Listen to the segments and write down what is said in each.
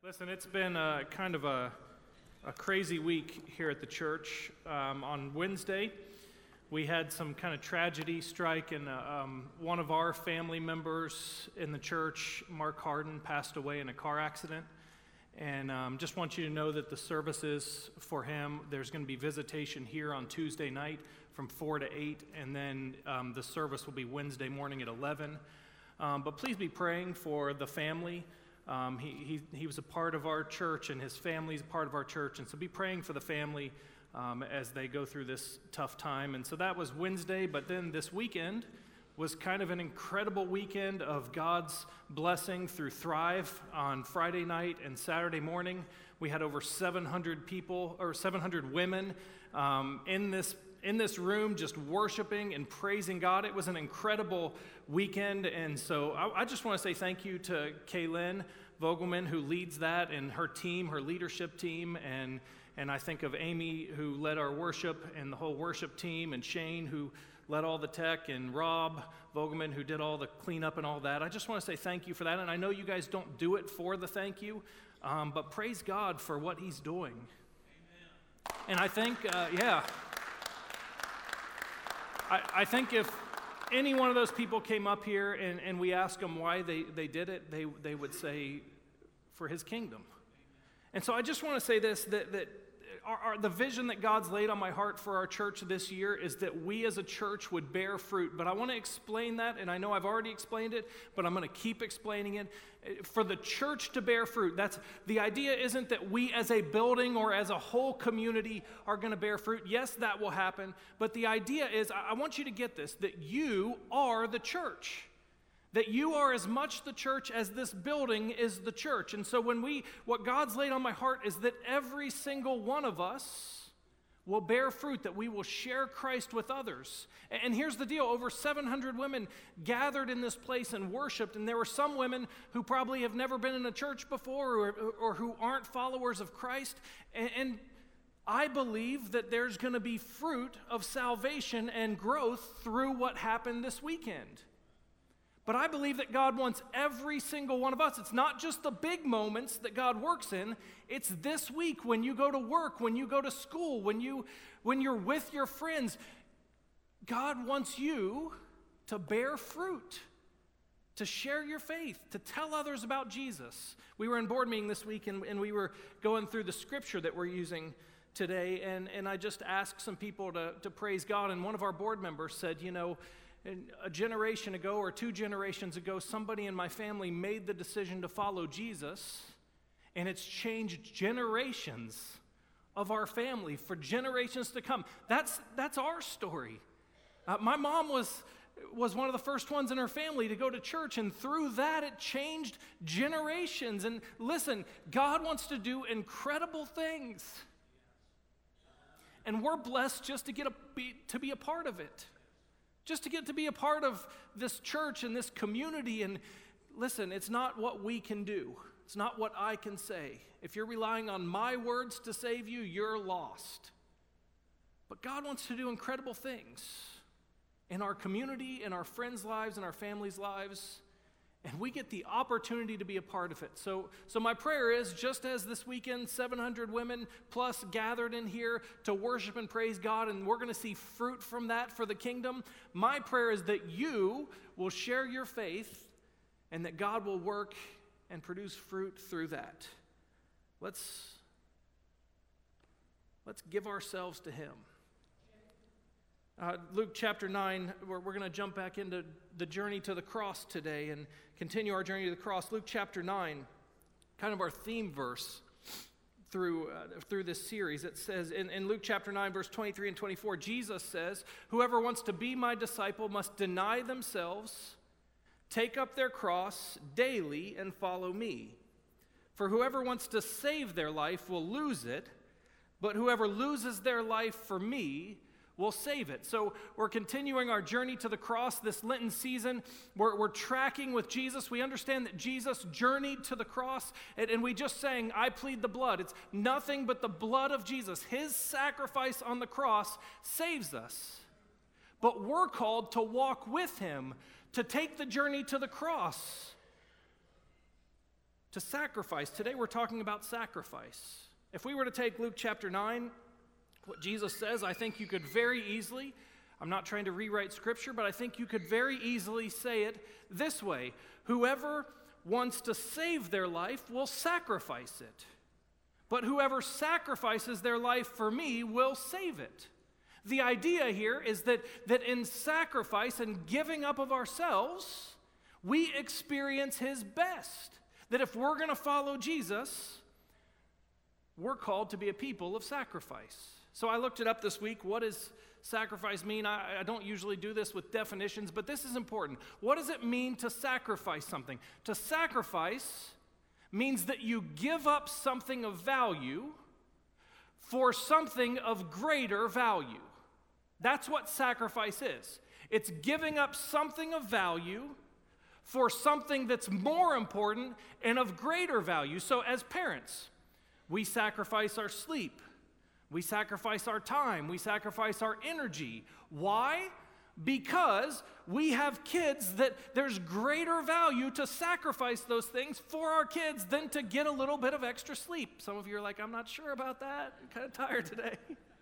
Listen, it's been kind of a crazy week here at the church. On Wednesday, we had some kind of tragedy strike, and one of our family members in the church, Mark Harden, passed away in a car accident. And just want you to know that the services for him, there's going to be visitation here on Tuesday night from 4 to 8, and then the service will be Wednesday morning at 11. But please be praying for the family. He was a part of our church, and his family's a part of our church, and so be praying for the family as they go through this tough time. And so that was Wednesday, but then this weekend was kind of an incredible weekend of God's blessing through Thrive. On Friday night and Saturday morning, we had over 700 people, or 700 women in this room just worshiping and praising God. It was an incredible weekend, and so I just want to say thank you to Kaylin Vogelman, who leads that, and her team, her leadership team, and I think of Amy, who led our worship, and the whole worship team, and Shane, who led all the tech, and Rob Vogelman, who did all the cleanup and all that. I just want to say thank you for that, and I know you guys don't do it for the thank you, but praise God for what he's doing. Amen. And I think, I think if any one of those people came up here and we asked them why they did it, they would say, for his kingdom. And so I just want to say this, that the vision that God's laid on my heart for our church this year is that we as a church would bear fruit. But I want to explain that, and I know I've already explained it, but I'm going to keep explaining it. For the church to bear fruit, the idea isn't that we as a building or as a whole community are going to bear fruit. Yes, that will happen, but the idea is, I want you to get this, that you are the church. That you are as much the church as this building is the church. And so what God's laid on my heart is that every single one of us will bear fruit, that we will share Christ with others. And here's the deal, over 700 women gathered in this place and worshiped, and there were some women who probably have never been in a church before or who aren't followers of Christ. And I believe that there's going to be fruit of salvation and growth through what happened this weekend. But I believe that God wants every single one of us. It's not just the big moments that God works in. It's this week when you go to work, when you go to school, when you're with your friends. God wants you to bear fruit, to share your faith, to tell others about Jesus. We were in board meeting this week, and we were going through the scripture that we're using today, and I just asked some people to praise God, and one of our board members said, a generation ago or 2 generations ago, somebody in my family made the decision to follow Jesus, and it's changed generations of our family for generations to come. That's our story. My mom was one of the first ones in her family to go to church, and through that, it changed generations. And listen, God wants to do incredible things, and we're blessed just to to be a part of it. Just to get to be a part of this church and this community. And listen, it's not what we can do. It's not what I can say. If you're relying on my words to save you, you're lost. But God wants to do incredible things in our community, in our friends' lives, in our families' lives. And we get the opportunity to be a part of it. So my prayer is, just as this weekend 700 women plus gathered in here to worship and praise God, and we're going to see fruit from that for the kingdom, my prayer is that you will share your faith and that God will work and produce fruit through that. Let's give ourselves to Him. Luke chapter 9, we're going to jump back into the journey to the cross today and continue our journey to the cross. Luke chapter 9, kind of our theme verse through this series. It says in Luke chapter 9, verse 23 and 24, Jesus says, "Whoever wants to be my disciple must deny themselves, take up their cross daily, and follow me. For whoever wants to save their life will lose it, but whoever loses their life for me will save it." So we're continuing our journey to the cross this Lenten season. We're tracking with Jesus. We understand that Jesus journeyed to the cross, and we just sang, "I plead the blood." It's nothing but the blood of Jesus. His sacrifice on the cross saves us. But we're called to walk with him, to take the journey to the cross. to sacrifice. Today we're talking about sacrifice. If we were to take Luke chapter 9, what Jesus says, I think you could very easily, I'm not trying to rewrite Scripture, but I think you could very easily say it this way: whoever wants to save their life will sacrifice it, but whoever sacrifices their life for me will save it. The idea here is that in sacrifice and giving up of ourselves, we experience His best. That if we're going to follow Jesus, we're called to be a people of sacrifice. So I looked it up this week. What does sacrifice mean? I don't usually do this with definitions, but this is important. What does it mean to sacrifice something? To sacrifice means that you give up something of value for something of greater value. That's what sacrifice is. It's giving up something of value for something that's more important and of greater value. So as parents, we sacrifice our sleep. We sacrifice our time. We sacrifice our energy. Why? Because we have kids that there's greater value to sacrifice those things for our kids than to get a little bit of extra sleep. Some of you are like, I'm not sure about that. I'm kind of tired today.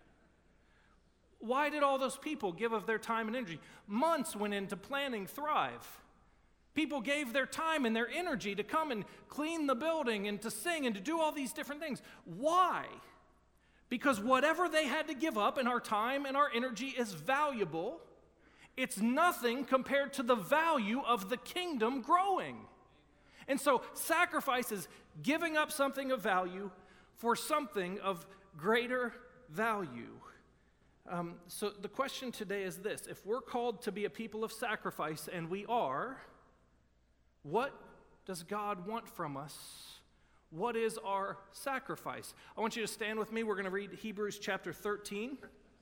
Why did all those people give of their time and energy? Months went into planning Thrive. People gave their time and their energy to come and clean the building and to sing and to do all these different things. Why? Because whatever they had to give up in our time and our energy is valuable. It's nothing compared to the value of the kingdom growing. And so sacrifice is giving up something of value for something of greater value. So the question today is this: if we're called to be a people of sacrifice, and we are, what does God want from us? What is our sacrifice? I want you to stand with me. We're going to read Hebrews chapter 13.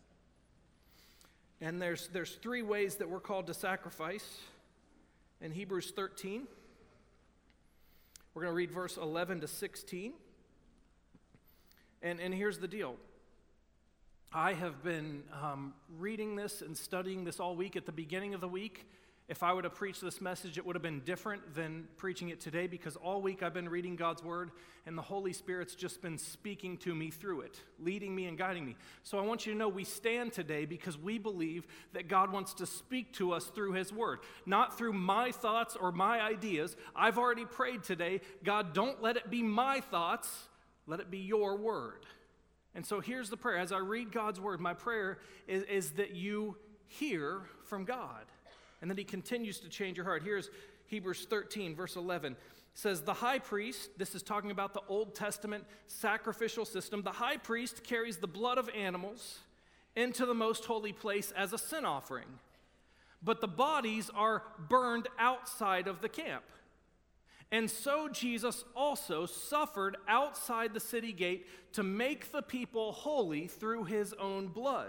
And there's three ways that we're called to sacrifice in Hebrews 13. We're going to read verse 11 to 16. And here's the deal. I have been reading this and studying this all week. At the beginning of the week, if I would have preached this message, it would have been different than preaching it today, because all week I've been reading God's Word, and the Holy Spirit's just been speaking to me through it, leading me and guiding me. So I want you to know we stand today because we believe that God wants to speak to us through His Word, not through my thoughts or my ideas. I've already prayed today, God, don't let it be my thoughts, let it be your Word. And so here's the prayer. As I read God's Word, my prayer is that you hear from God. And then He continues to change your heart. Here's Hebrews 13, verse 11. It says, the high priest, this is talking about the Old Testament sacrificial system, the high priest carries the blood of animals into the most holy place as a sin offering. But the bodies are burned outside of the camp. And so Jesus also suffered outside the city gate to make the people holy through His own blood.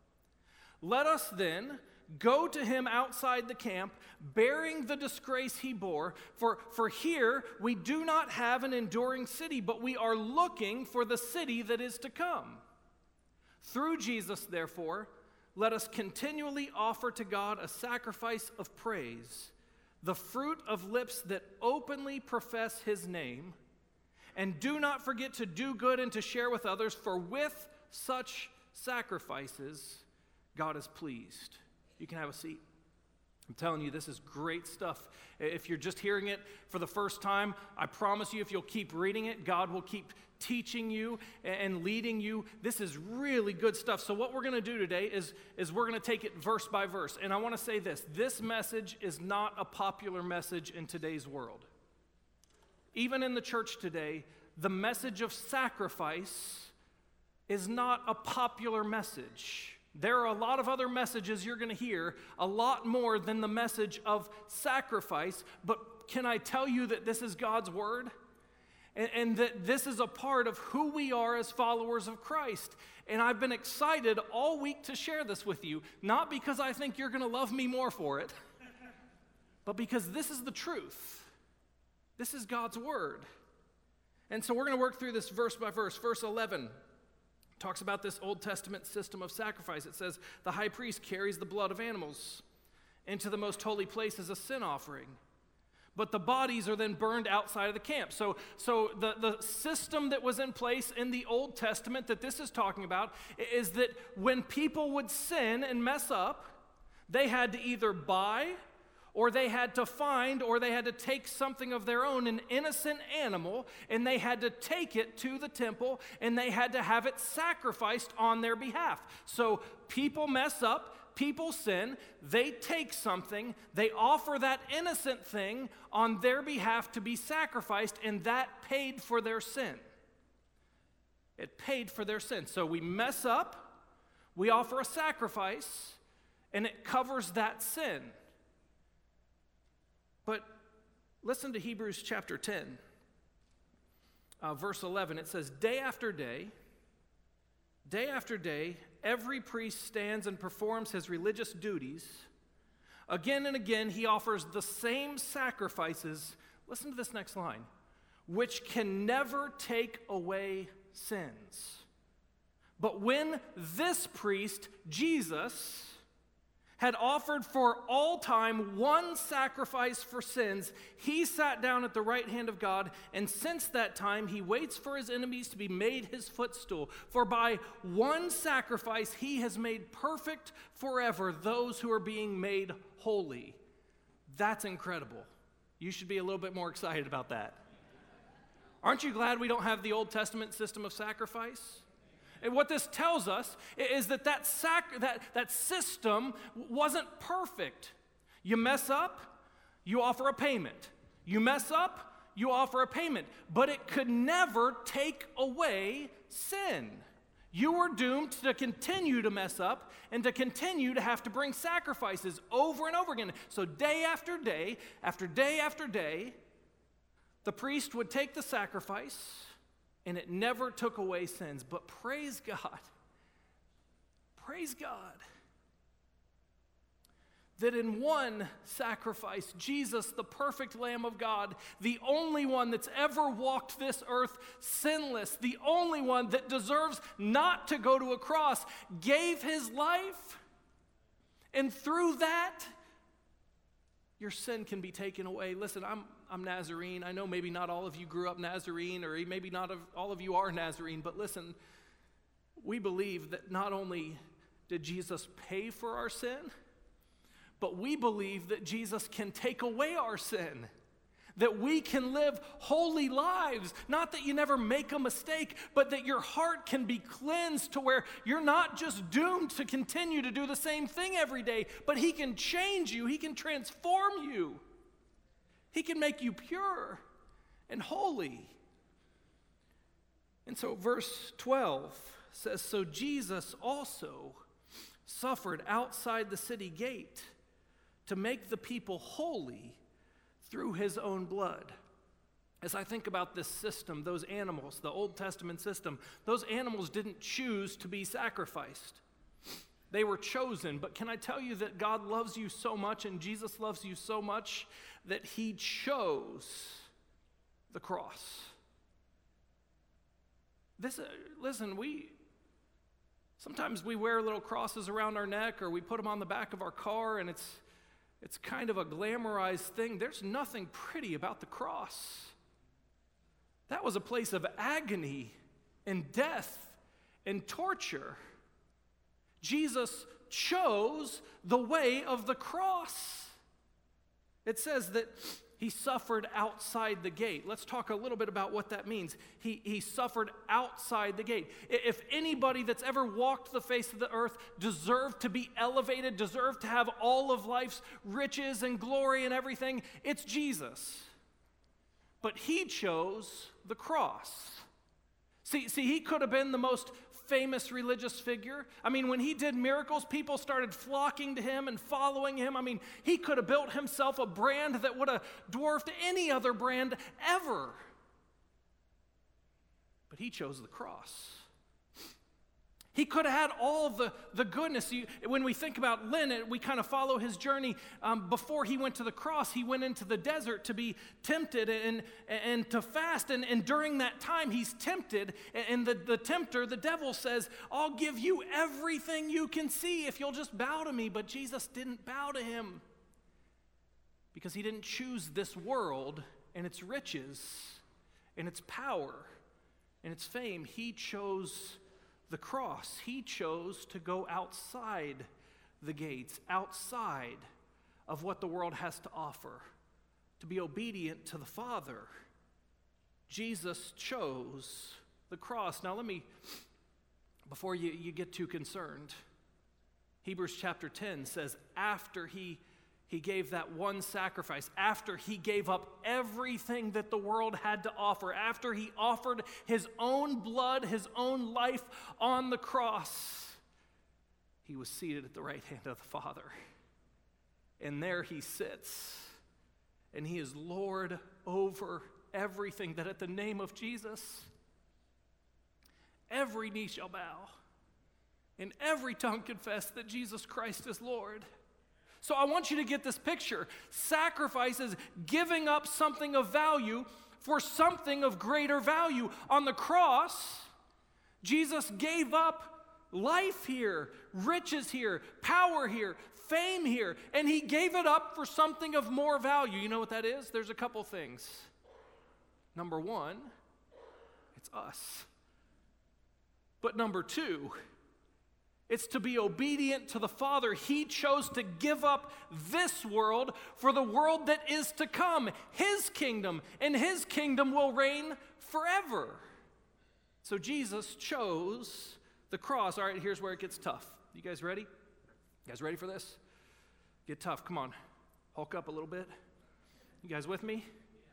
Let us then go to Him outside the camp, bearing the disgrace He bore. For here we do not have an enduring city, but we are looking for the city that is to come. Through Jesus, therefore, let us continually offer to God a sacrifice of praise, the fruit of lips that openly profess His name. And do not forget to do good and to share with others, for with such sacrifices God is pleased. You can have a seat. I'm telling you, this is great stuff. If you're just hearing it for the first time, I promise you, if you'll keep reading it, God will keep teaching you and leading you. This is really good stuff. So what we're going to do today is we're going to take it verse by verse. And I want to say this message is not a popular message in today's world. Even in the church today, the message of sacrifice is not a popular message. There are a lot of other messages you're going to hear, a lot more than the message of sacrifice. But can I tell you that this is God's Word? And that this is a part of who we are as followers of Christ. And I've been excited all week to share this with you, not because I think you're going to love me more for it, but because this is the truth. This is God's Word. And so we're going to work through this verse by verse. Verse 11 talks about this Old Testament system of sacrifice. It says, the high priest carries the blood of animals into the most holy place as a sin offering. But the bodies are then burned outside of the camp. So the system that was in place in the Old Testament that this is talking about is that when people would sin and mess up, they had to either buy, or they had to find, or they had to take something of their own, an innocent animal, and they had to take it to the temple, and they had to have it sacrificed on their behalf. So people mess up, people sin, they take something, they offer that innocent thing on their behalf to be sacrificed, and that paid for their sin. It paid for their sin. So we mess up, we offer a sacrifice, and it covers that sin. But listen to Hebrews chapter 10, verse 11. It says, day after day, every priest stands and performs his religious duties. Again and again, he offers the same sacrifices. Listen to this next line, which can never take away sins. But when this priest, Jesus, had offered for all time one sacrifice for sins, he sat down at the right hand of God, and since that time he waits for his enemies to be made his footstool. For by one sacrifice he has made perfect forever those who are being made holy. That's incredible. You should be a little bit more excited about that. Aren't you glad we don't have the Old Testament system of sacrifice? And what this tells us is that system wasn't perfect. You mess up, you offer a payment. You mess up, you offer a payment. But it could never take away sin. You were doomed to continue to mess up and to continue to have to bring sacrifices over and over again. So day after day, after day after day, the priest would take the sacrifice, and it never took away sins. But praise God, that in one sacrifice, Jesus, the perfect Lamb of God, the only one that's ever walked this earth sinless, the only one that deserves not to go to a cross, gave his life. And through that, your sin can be taken away. Listen, I'm Nazarene. I know maybe not all of you grew up Nazarene, or maybe not all of you are Nazarene, but listen, we believe that not only did Jesus pay for our sin, but we believe that Jesus can take away our sin, that we can live holy lives. Not that you never make a mistake, but that your heart can be cleansed to where you're not just doomed to continue to do the same thing every day, but he can change you, he can transform you. He can make you pure and holy. And so verse 12 says, so Jesus also suffered outside the city gate to make the people holy through his own blood. As I think about this system, those animals, the Old Testament system, those animals didn't choose to be sacrificed. They were chosen. But can I tell you that God loves you so much and Jesus loves you so much that he chose the cross? Listen, sometimes we wear little crosses around our neck, or we put them on the back of our car, and it's kind of a glamorized thing. There's nothing pretty about the cross. That was a place of agony and death and torture. Jesus chose the way of the cross. It says that he suffered outside the gate. Let's talk a little bit about what that means. He suffered outside the gate. If anybody that's ever walked the face of the earth deserved to be elevated, deserved to have all of life's riches and glory and everything, it's Jesus. But he chose the cross. See, he could have been the most famous religious figure. I mean, when he did miracles, people started flocking to him and following him. I mean, he could have built himself a brand that would have dwarfed any other brand ever. But he chose the cross. He could have had all the goodness. When we think about Lynn, we kind of follow his journey. Before he went to the cross, he went into the desert to be tempted and to fast. And during that time, he's tempted. And the tempter, the devil, says, I'll give you everything you can see if you'll just bow to me. But Jesus didn't bow to him. because he didn't choose this world and its riches and its power and its fame. He chose the cross. He chose to go outside the gates, outside of what the world has to offer, to be obedient to the Father. Jesus chose the cross. Now before you get too concerned, Hebrews chapter 10 says after he gave that one sacrifice, after he gave up everything that the world had to offer, after he offered his own blood, his own life on the cross, he was seated at the right hand of the Father. And there he sits, and he is Lord over everything, that at the name of Jesus, every knee shall bow, and every tongue confess that Jesus Christ is Lord. So I want you to get this picture. Sacrifice is giving up something of value for something of greater value. On the cross, Jesus gave up life here, riches here, power here, fame here, and he gave it up for something of more value. You know what that is? There's a couple things. Number one, it's us. But number two, it's to be obedient to the Father. He chose to give up this world for the world that is to come, his kingdom, and his kingdom will reign forever. So Jesus chose the cross. All right, here's where it gets tough. You guys ready? You guys ready for this? Get tough. Come on. Hulk up a little bit. You guys with me?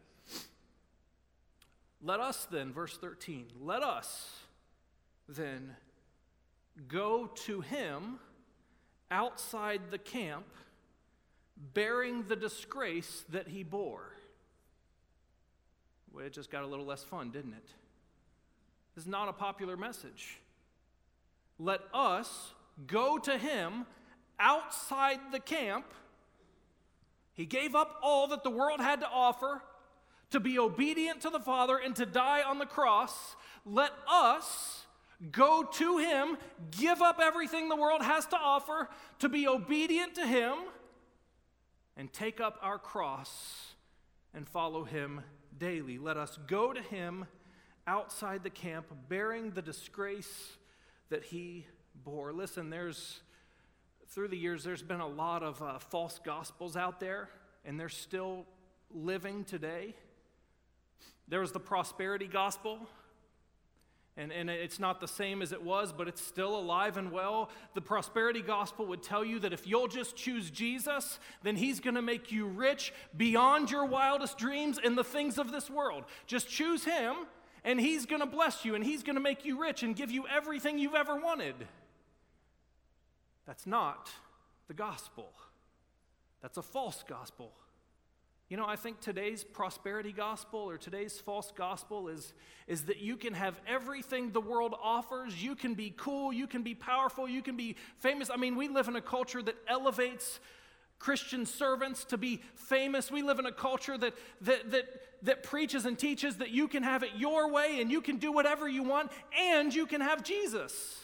Let us then, verse 13, let us then go to him outside the camp, bearing the disgrace that he bore. Well, it just got a little less fun, didn't it? This is not a popular message. Let us go to him outside the camp. He gave up all that the world had to offer to be obedient to the Father and to die on the cross. Let us go to him, give up everything the world has to offer to be obedient to him, and take up our cross and follow him daily. Let us go to him outside the camp, bearing the disgrace that he bore. Listen, through the years, there's been a lot of false gospels out there, and they're still living today. There was the prosperity gospel. And it's not the same as it was, but it's still alive and well. The prosperity gospel would tell you that if you'll just choose Jesus, then he's going to make you rich beyond your wildest dreams and the things of this world. Just choose him, and he's going to bless you, and he's going to make you rich and give you everything you've ever wanted. That's not the gospel. That's a false gospel. You know, I think today's prosperity gospel or today's false gospel is that you can have everything the world offers. You can be cool, you can be powerful, you can be famous. I mean, we live in a culture that elevates Christian servants to be famous. We live in a culture that preaches and teaches that you can have it your way and you can do whatever you want and you can have Jesus.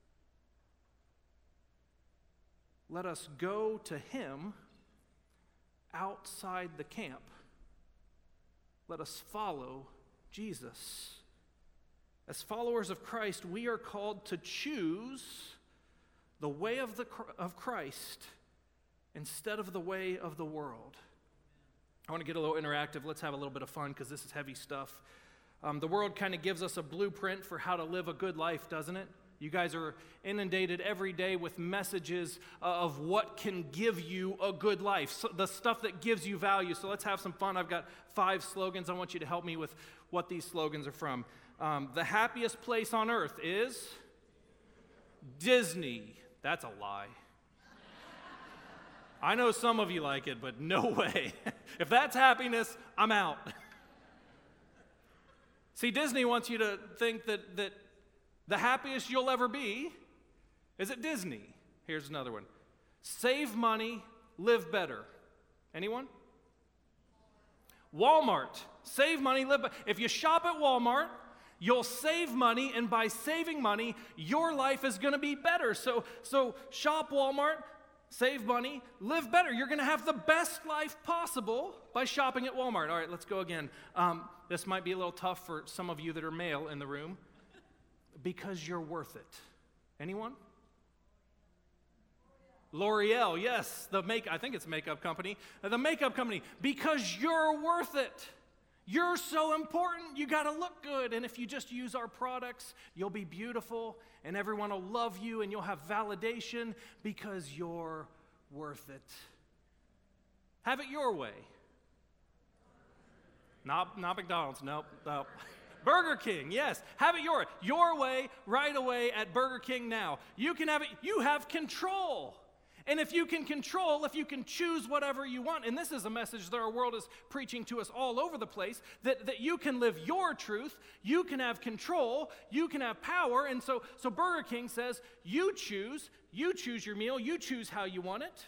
Let us go to him outside the camp. Let us follow Jesus. As followers of Christ, we are called to choose the way of Christ instead of the way of the world. I want to get a little interactive. Let's have a little bit of fun because this is heavy stuff. The world kind of gives us a blueprint for how to live a good life, doesn't it? You guys are inundated every day with messages of what can give you a good life, so the stuff that gives you value. So let's have some fun. I've got 5 slogans. I want you to help me with what these slogans are from. The happiest place on earth is Disney. That's a lie. I know some of you like it, but no way. If that's happiness, I'm out. See, Disney wants you to think that the happiest you'll ever be is at Disney. Here's another one. Save money, live better. Anyone? Walmart. Save money, live better. If you shop at Walmart, you'll save money, and by saving money, your life is going to be better. So shop Walmart, save money, live better. You're going to have the best life possible by shopping at Walmart. All right, let's go again. This might be a little tough for some of you that are male in the room. Because you're worth it. Anyone? L'Oreal, yes, I think it's a makeup company. The makeup company, because you're worth it. You're so important, you got to look good. And if you just use our products, you'll be beautiful, and everyone will love you, and you'll have validation because you're worth it. Have it your way. Not McDonald's, nope. Burger King, yes. Have it your way, right away at Burger King now. You can have it, you have control. And if you can choose whatever you want, and this is a message that our world is preaching to us all over the place, that you can live your truth, you can have control, you can have power, and so Burger King says, you choose your meal, you choose how you want it.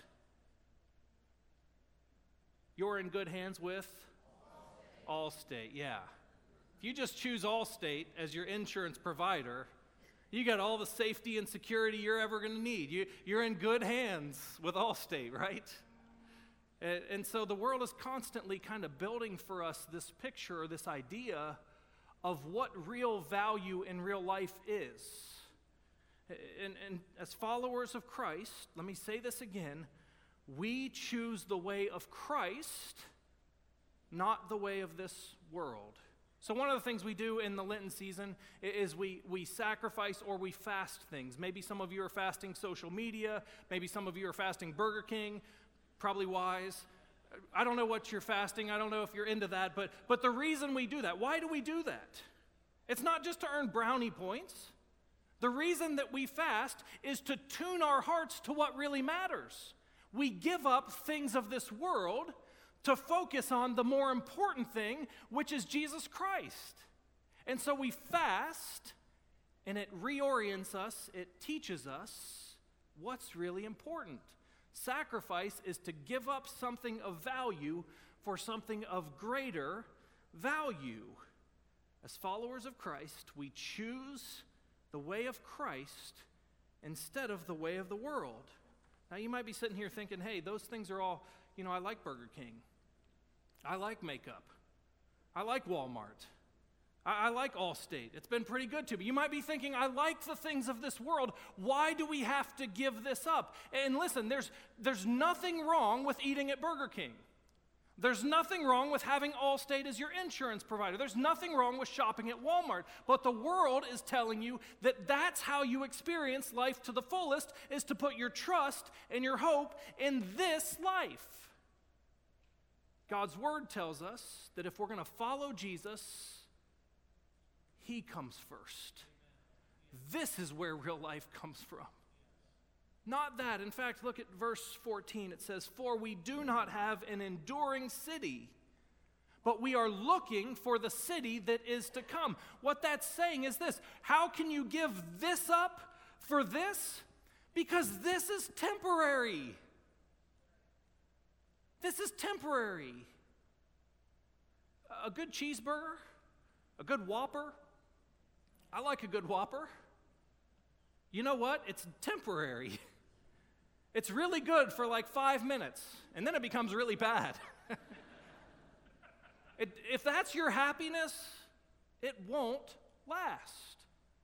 You're in good hands with Allstate, yeah. If you just choose Allstate as your insurance provider, you got all the safety and security you're ever going to need. You're in good hands with Allstate, right? And so the world is constantly kind of building for us this picture or this idea of what real value in real life is. And as followers of Christ, let me say this again, we choose the way of Christ, not the way of this world. So one of the things we do in the Lenten season is we sacrifice or we fast things. Maybe some of you are fasting social media. Maybe some of you are fasting Burger King. Probably wise. I don't know what you're fasting. I don't know if you're into that. But the reason we do that, why do we do that? It's not just to earn brownie points. The reason that we fast is to tune our hearts to what really matters. We give up things of this world to focus on the more important thing, which is Jesus Christ. And so we fast, and it reorients us, it teaches us what's really important. Sacrifice is to give up something of value for something of greater value. As followers of Christ, we choose the way of Christ instead of the way of the world. Now you might be sitting here thinking, hey, those things are all, I like Burger King. I like makeup. I like Walmart. I like Allstate. It's been pretty good to me. You might be thinking, I like the things of this world. Why do we have to give this up? And listen, there's nothing wrong with eating at Burger King. There's nothing wrong with having Allstate as your insurance provider. There's nothing wrong with shopping at Walmart. But the world is telling you that that's how you experience life to the fullest, is to put your trust and your hope in this life. God's word tells us that if we're going to follow Jesus, he comes first. This is where real life comes from. Not that. In fact, look at verse 14. It says, "For we do not have an enduring city, but we are looking for the city that is to come." What that's saying is this: how can you give this up for this? Because this is temporary. This is temporary. A good cheeseburger, a good Whopper. I like a good Whopper. You know what? It's temporary. It's really good for like 5 minutes, and then it becomes really bad. If that's your happiness, it won't last.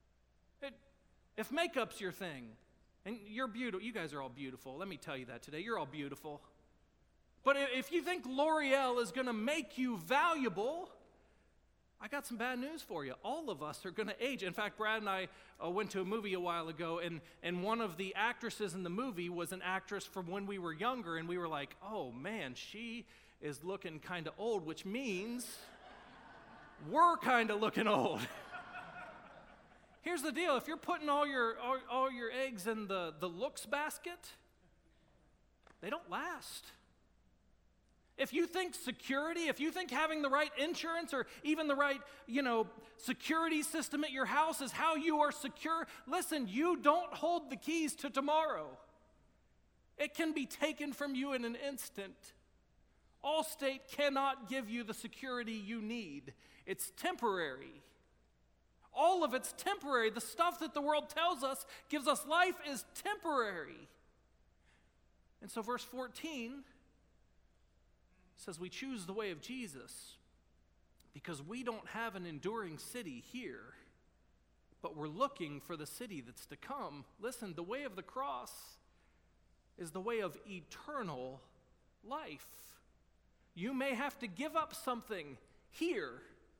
If makeup's your thing, and you're beautiful, you guys are all beautiful. Let me tell you that today. You're all beautiful. But if you think L'Oreal is going to make you valuable, I got some bad news for you. All of us are going to age. In fact, Brad and I went to a movie a while ago, and one of the actresses in the movie was an actress from when we were younger, and we were like, oh man, she is looking kind of old, which means we're kind of looking old. Here's the deal. If you're putting all your eggs in the looks basket, they don't last. If you think security, if you think having the right insurance or even the right, security system at your house is how you are secure, listen, you don't hold the keys to tomorrow. It can be taken from you in an instant. Allstate cannot give you the security you need. It's temporary. All of it's temporary. The stuff that the world tells us gives us life is temporary. And so verse 14 says we choose the way of Jesus because we don't have an enduring city here, but we're looking for the city that's to come. Listen, the way of the cross is the way of eternal life. You may have to give up something here,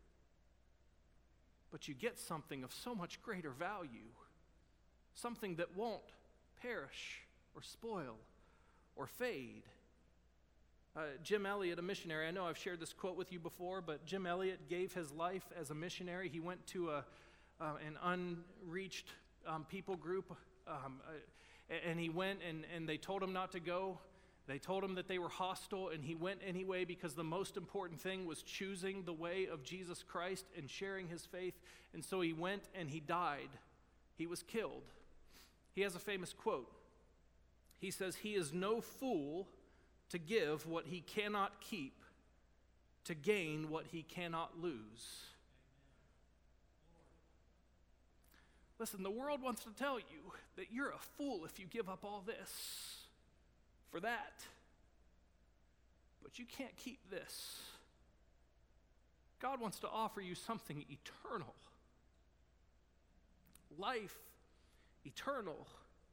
but you get something of so much greater value, something that won't perish or spoil or fade. Jim Elliot, a missionary, I know I've shared this quote with you before, but Jim Elliot gave his life as a missionary. He went to an unreached people group, and he went and they told him not to go. They told him that they were hostile, and he went anyway because the most important thing was choosing the way of Jesus Christ and sharing his faith. And so he went and he died. He was killed. He has a famous quote. He says, "He is no fool to give what he cannot keep, to gain what he cannot lose." Listen, the world wants to tell you that you're a fool if you give up all this for that. But you can't keep this. God wants to offer you something eternal. Life eternal.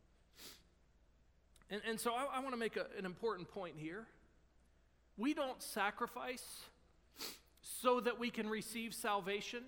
And so I want to make an important point here. We don't sacrifice so that we can receive salvation.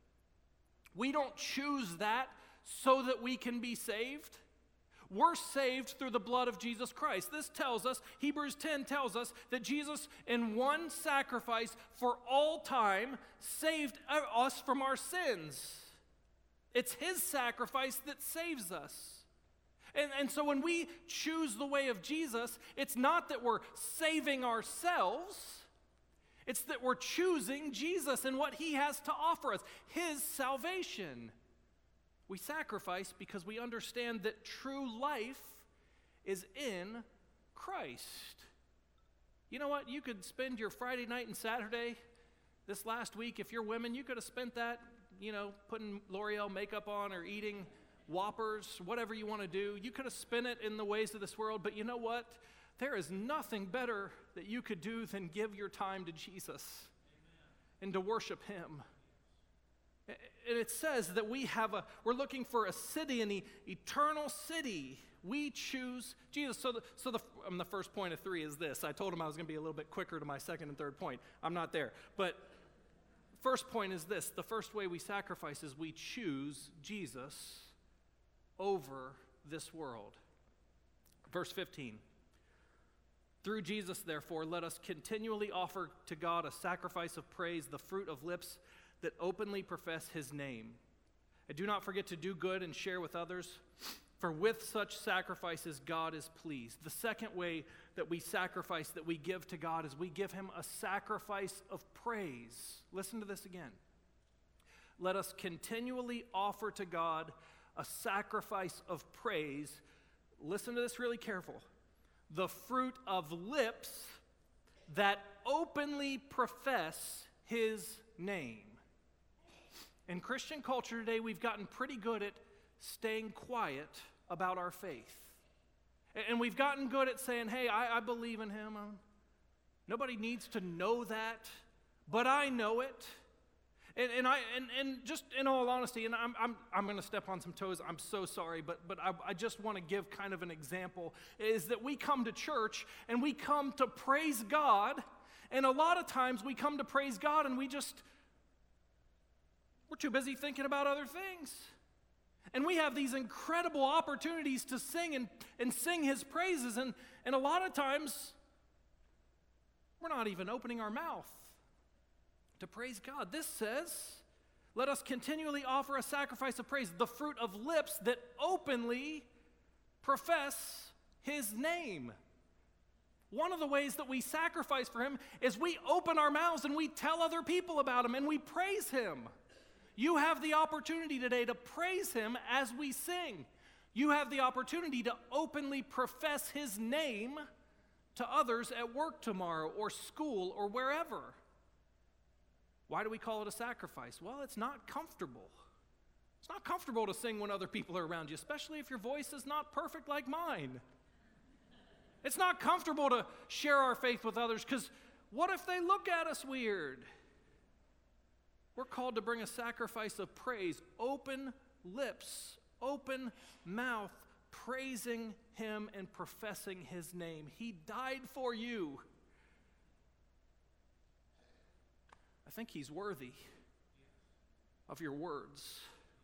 We don't choose that so that we can be saved. We're saved through the blood of Jesus Christ. This tells us, Hebrews 10 tells us, that Jesus in one sacrifice for all time saved us from our sins. It's his sacrifice that saves us. And so when we choose the way of Jesus, it's not that we're saving ourselves. It's that we're choosing Jesus and what he has to offer us, his salvation. We sacrifice because we understand that true life is in Christ. You know what? You could spend your Friday night and Saturday this last week, if you're women, you could have spent that, putting L'Oreal makeup on or eating Whoppers, whatever you want to do. You could have spent it in the ways of this world, but you know what? There is nothing better that you could do than give your time to Jesus. Amen. And to worship him. And it says that we're looking for a city, an eternal city. We choose Jesus. So the first point of 3 is this. I told him I was going to be a little bit quicker to my second and third point. I'm not there. But first point is this. The first way we sacrifice is we choose Jesus over this world. Verse 15. Through Jesus, therefore, let us continually offer to God a sacrifice of praise, the fruit of lips that openly profess his name. And do not forget to do good and share with others, for with such sacrifices God is pleased. The second way that we sacrifice, that we give to God, is we give him a sacrifice of praise. Listen to this again. Let us continually offer to God a sacrifice of praise. Listen to this really careful. The fruit of lips that openly profess his name. In Christian culture today, we've gotten pretty good at staying quiet about our faith. And we've gotten good at saying, hey, I believe in him. Nobody needs to know that, but I know it. And just in all honesty, and I'm going to step on some toes. I'm so sorry, but I just want to give kind of an example. Is that we come to church and we come to praise God, and a lot of times we come to praise God and we're too busy thinking about other things. And we have these incredible opportunities to sing and sing his praises, and a lot of times we're not even opening our mouth to praise God. This says, let us continually offer a sacrifice of praise, the fruit of lips that openly profess his name. One of the ways that we sacrifice for him is we open our mouths and we tell other people about him and we praise him. You have the opportunity today to praise him as we sing. You have the opportunity to openly profess his name to others at work tomorrow or school or wherever. Why do we call it a sacrifice? Well, it's not comfortable. It's not comfortable to sing when other people are around you, especially if your voice is not perfect like mine. It's not comfortable to share our faith with others because what if they look at us weird? We're called to bring a sacrifice of praise, open lips, open mouth, praising him and professing his name. He died for you. I think he's worthy of your words.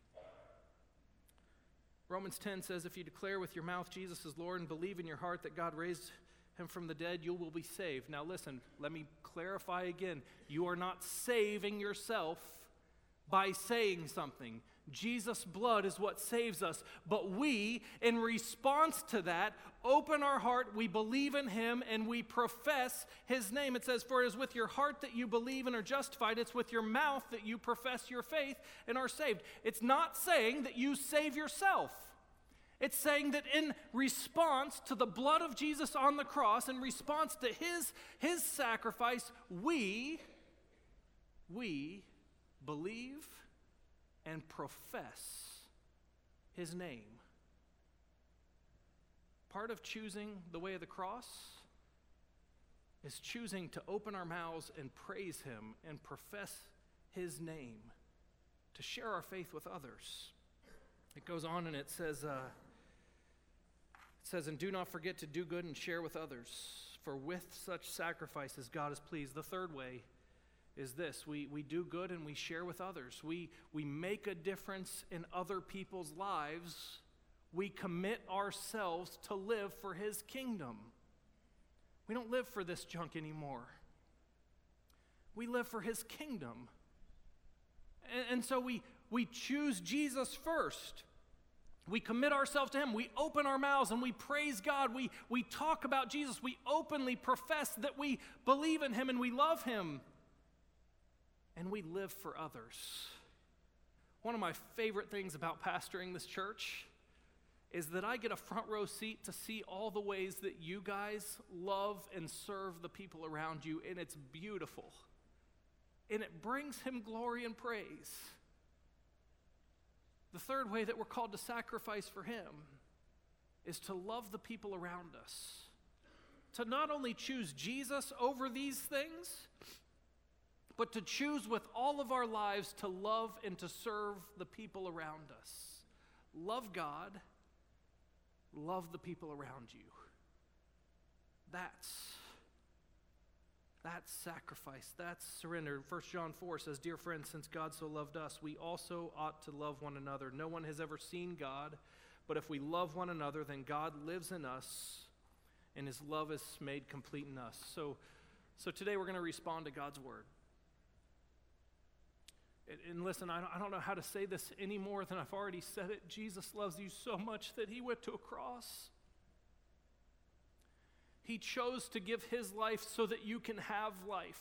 Romans 10 says, if you declare with your mouth Jesus is Lord and believe in your heart that God raised him from the dead, you will be saved. Now listen, let me clarify again. You are not saving yourself by saying something. Jesus' blood is what saves us. But we, in response to that, open our heart, we believe in him, and we profess his name. It says, for it is with your heart that you believe and are justified. It's with your mouth that you profess your faith and are saved. It's not saying that you save yourself. It's saying that in response to the blood of Jesus on the cross, in response to his sacrifice, we believe and profess his name. Part of choosing the way of the cross is choosing to open our mouths and praise him and profess his name, to share our faith with others. It goes on and it says, and do not forget to do good and share with others, for with such sacrifices God is pleased. The third way is this: we do good and we share with others. We make a difference in other people's lives. We commit ourselves to live for his kingdom. We don't live for this junk anymore. We live for his kingdom. And so we choose Jesus first. We commit ourselves to him. We open our mouths and we praise God. We talk about Jesus. We openly profess that we believe in him and we love him. And we live for others. One of my favorite things about pastoring this church is that I get a front row seat to see all the ways that you guys love and serve the people around you, and it's beautiful. And it brings him glory and praise. The third way that we're called to sacrifice for him is to love the people around us. To not only choose Jesus over these things, but to choose with all of our lives to love and to serve the people around us. Love God, love the people around you. That's sacrifice, that's surrender. 1 John 4 says, dear friends, since God so loved us, we also ought to love one another. No one has ever seen God, but if we love one another, then God lives in us, and his love is made complete in us. So today we're going to respond to God's word. And listen, I don't know how to say this any more than I've already said it. Jesus loves you so much that he went to a cross. He chose to give his life so that you can have life.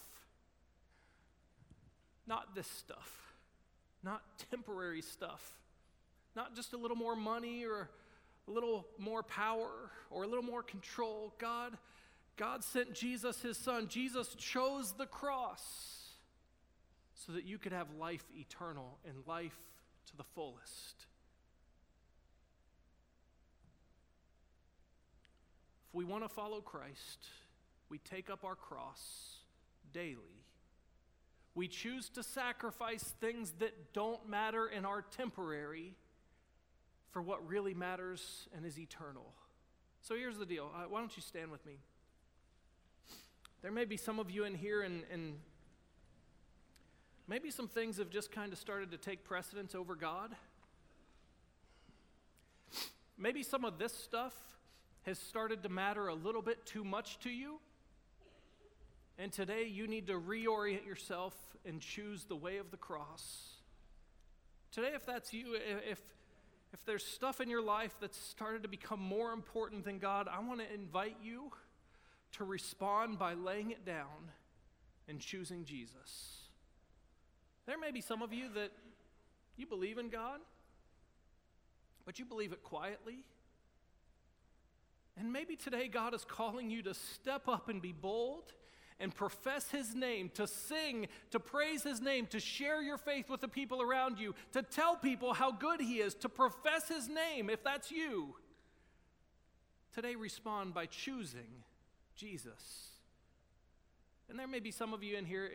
Not this stuff. Not temporary stuff. Not just a little more money or a little more power or a little more control. God sent Jesus, his son. Jesus chose the cross so that you could have life eternal and life to the fullest. If we want to follow Christ, we take up our cross daily. We choose to sacrifice things that don't matter and are temporary for what really matters and is eternal. So here's the deal. Why don't you stand with me? There may be some of you in here and maybe some things have just kind of started to take precedence over God. Maybe some of this stuff has started to matter a little bit too much to you. And today you need to reorient yourself and choose the way of the cross. Today, if that's you, if there's stuff in your life that's started to become more important than God, I want to invite you to respond by laying it down and choosing Jesus. There may be some of you that you believe in God, but you believe it quietly. And maybe today God is calling you to step up and be bold and profess his name, to sing, to praise his name, to share your faith with the people around you, to tell people how good he is, to profess his name if that's you. Today, respond by choosing Jesus. And there may be some of you in here,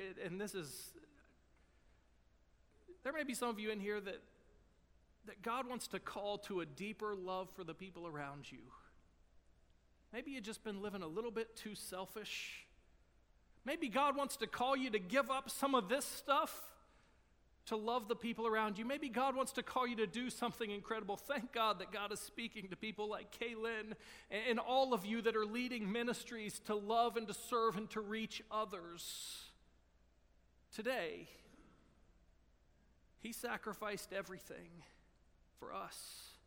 there may be some of you in here that God wants to call to a deeper love for the people around you. Maybe you've just been living a little bit too selfish. Maybe God wants to call you to give up some of this stuff to love the people around you. Maybe God wants to call you to do something incredible. Thank God that God is speaking to people like Kaylin and all of you that are leading ministries to love and to serve and to reach others. Today, He sacrificed everything for us.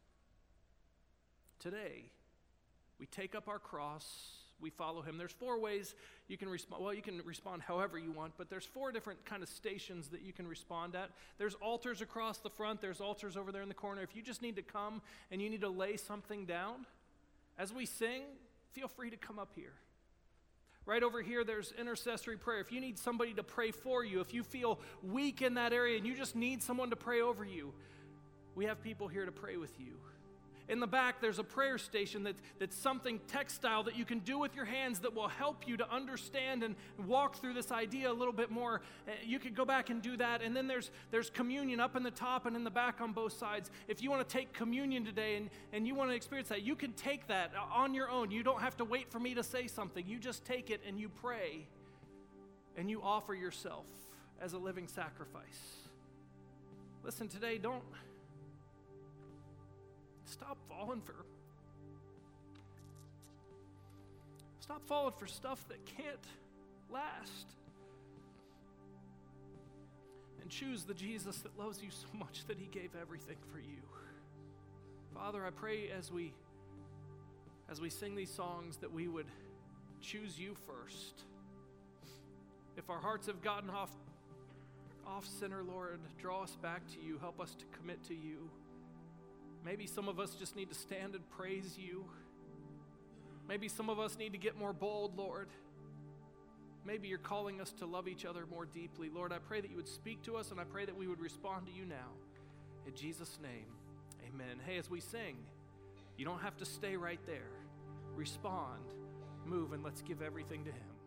Today, we take up our cross, we follow Him. There's 4 ways you can respond. Well, you can respond however you want, but there's 4 different kind of stations that you can respond at. There's altars across the front. There's altars over there in the corner. If you just need to come and you need to lay something down, as we sing, feel free to come up here. Right over here, there's intercessory prayer. If you need somebody to pray for you, if you feel weak in that area and you just need someone to pray over you, we have people here to pray with you. In the back, there's a prayer station that's something textile that you can do with your hands that will help you to understand and walk through this idea a little bit more. You could go back and do that. And then there's communion up in the top and in the back on both sides. If you want to take communion today and you want to experience that, you can take that on your own. You don't have to wait for me to say something. You just take it and you pray and you offer yourself as a living sacrifice. Listen, today, don't stop falling for stuff that can't last. And choose the Jesus that loves you so much that He gave everything for you. Father, I pray as we sing these songs that we would choose you first. If our hearts have gotten off center, Lord, draw us back to you. Help us to commit to you. Maybe some of us just need to stand and praise you. Maybe some of us need to get more bold, Lord. Maybe you're calling us to love each other more deeply. Lord, I pray that you would speak to us, and I pray that we would respond to you now. In Jesus' name, amen. Hey, as we sing, you don't have to stay right there. Respond, move, and let's give everything to Him.